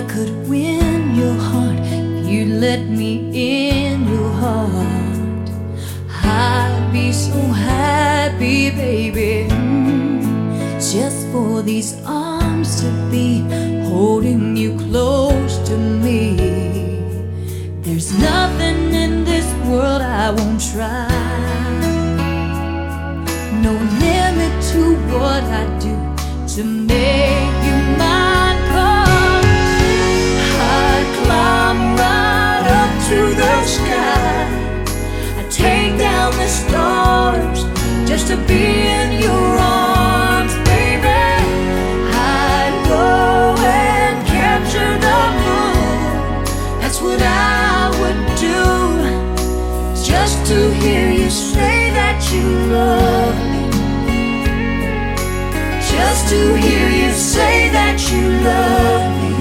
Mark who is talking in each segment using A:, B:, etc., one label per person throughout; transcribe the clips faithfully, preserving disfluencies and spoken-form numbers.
A: I could win your heart, if you'd let me in your heart, I'd be so happy, baby. Just for these arms to be holding you close to me. There's nothing in this world I won't try. No limit to what I do to make you mine. 'Cause I'd climb right up to the sky, I'd take down the stars just to be in your arms, baby. I'd go and capture the moon, that's what I would do, just to hear you say that you love me. Just to hear you say that you love me.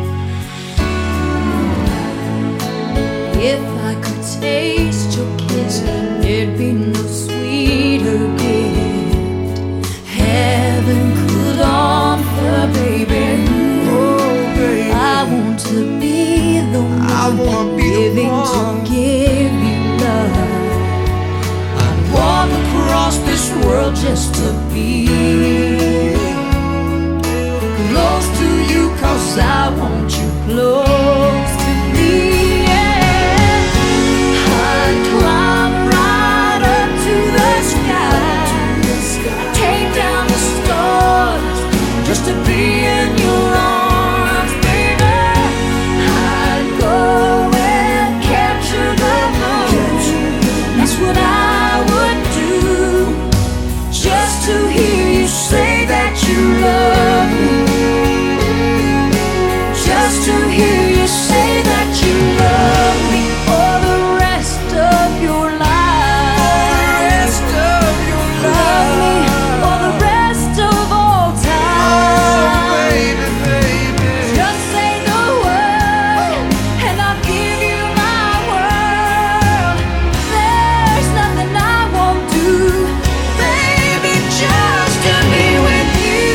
A: If I could taste your kiss, there'd be no sweeter gift heaven could offer, baby.
B: Oh, baby,
A: I want to be the one,
B: I wanna be the
A: living
B: one
A: to give you love. I'd walk across this world just to be close to you, 'cause I want you close to me, yeah. I'd climb right up to the sky, I'd take down the stars just to be in your arms, baby. I'd go and capture the moon, that's what I would do, just to hear you say that you love me. Just to hear you say that you love me for the rest of your life.
B: rest of your
A: Love me for the rest of all time.
B: Oh, baby, baby,
A: Just say the word and I'll give you my world. There's nothing I won't do, baby, just to be with you.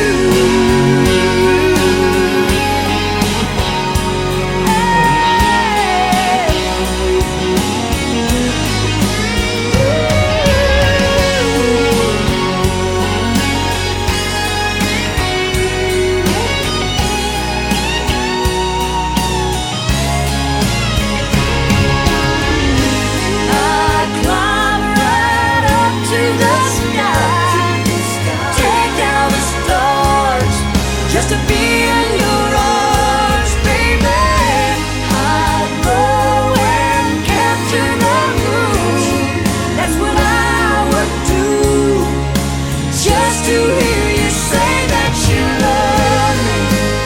A: I'd climb right up to the sky, take down the stars just to be in your arms, baby. I'd go and capture the moon, that's what I would do, just to hear you say that you love me.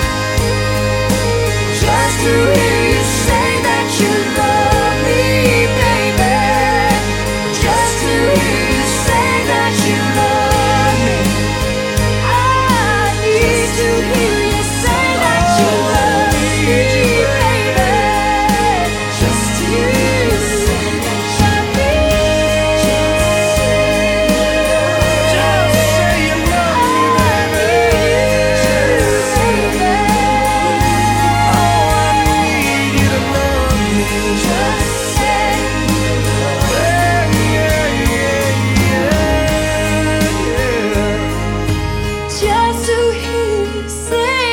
A: Just to hear you say that you love me, baby. Just to hear you say that you love me. I need to hear you say that you love me, baby. Just to hear you say that you love me.
B: just say you love me, baby. Oh, I need you to love me.
A: Just say
B: Yeah, yeah, yeah, yeah, yeah.
A: Just to hear you say